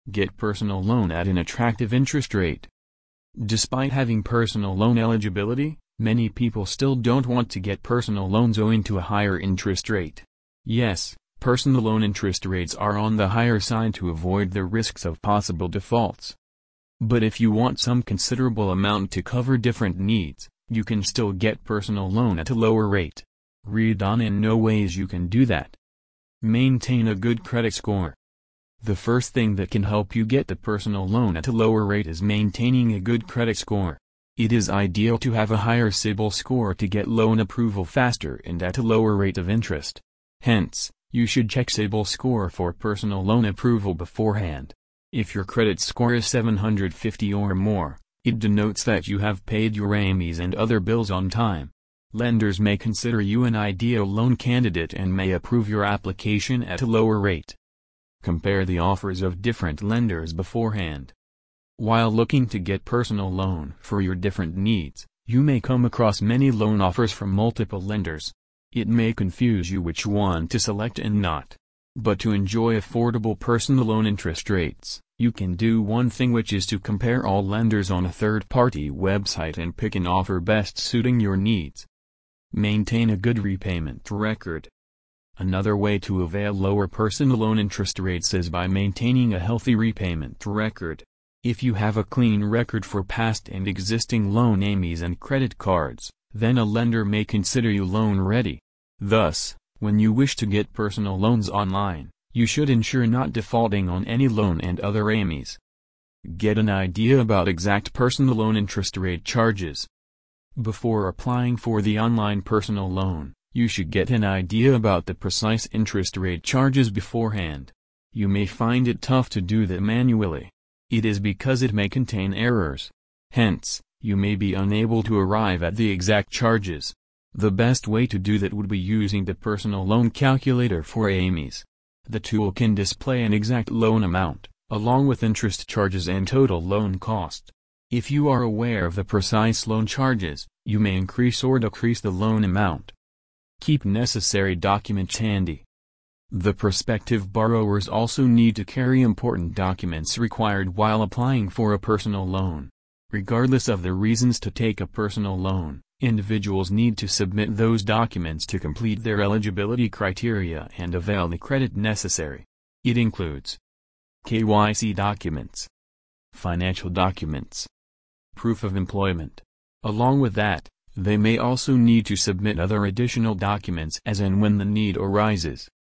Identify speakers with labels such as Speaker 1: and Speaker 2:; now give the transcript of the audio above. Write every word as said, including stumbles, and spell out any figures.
Speaker 1: Get personal loan at an attractive interest rate. Despite having personal loan eligibility, many people still don't want to get personal loans owing to a higher interest rate. Yes, personal loan interest rates are on the higher side to avoid the risks of possible defaults. But if you want some considerable amount to cover different needs, you can still get personal loan at a lower rate. Read on and know ways you can do that. Maintain a good credit score. The first thing that can help you get the personal loan at a lower rate is maintaining a good credit score. It is ideal to have a higher C I B I L score to get loan approval faster and at a lower rate of interest. Hence, you should check C I B I L score for personal loan approval beforehand. If your credit score is seven hundred fifty or more, it denotes that you have paid your A M Is and other bills on time. Lenders may consider you an ideal loan candidate and may approve your application at a lower rate. Compare the offers of different lenders beforehand. While looking to get personal loan for your different needs, you may come across many loan offers from multiple lenders. It may confuse you which one to select and not. But to enjoy affordable personal loan interest rates, you can do one thing, which is to compare all lenders on a third-party website and pick an offer best suiting your needs. Maintain a good repayment record. Another way to avail lower personal loan interest rates is by maintaining a healthy repayment record. If you have a clean record for past and existing loan A M Is and credit cards, then a lender may consider you loan ready. Thus, when you wish to get personal loans online, you should ensure not defaulting on any loan and other A M Is. Get an idea about exact personal loan interest rate charges. Before applying for the online personal loan, you should get an idea about the precise interest rate charges beforehand. You may find it tough to do that manually. It is because it may contain errors. Hence, you may be unable to arrive at the exact charges. The best way to do that would be using the personal loan calculator for A M Is. The tool can display an exact loan amount, along with interest charges and total loan cost. If you are aware of the precise loan charges, you may increase or decrease the loan amount. Keep necessary documents handy. The prospective borrowers also need to carry important documents required while applying for a personal loan. Regardless of the reasons to take a personal loan, individuals need to submit those documents to complete their eligibility criteria and avail the credit necessary. It includes K Y C documents, financial documents, proof of employment. Along with that, they may also need to submit other additional documents as and when the need arises.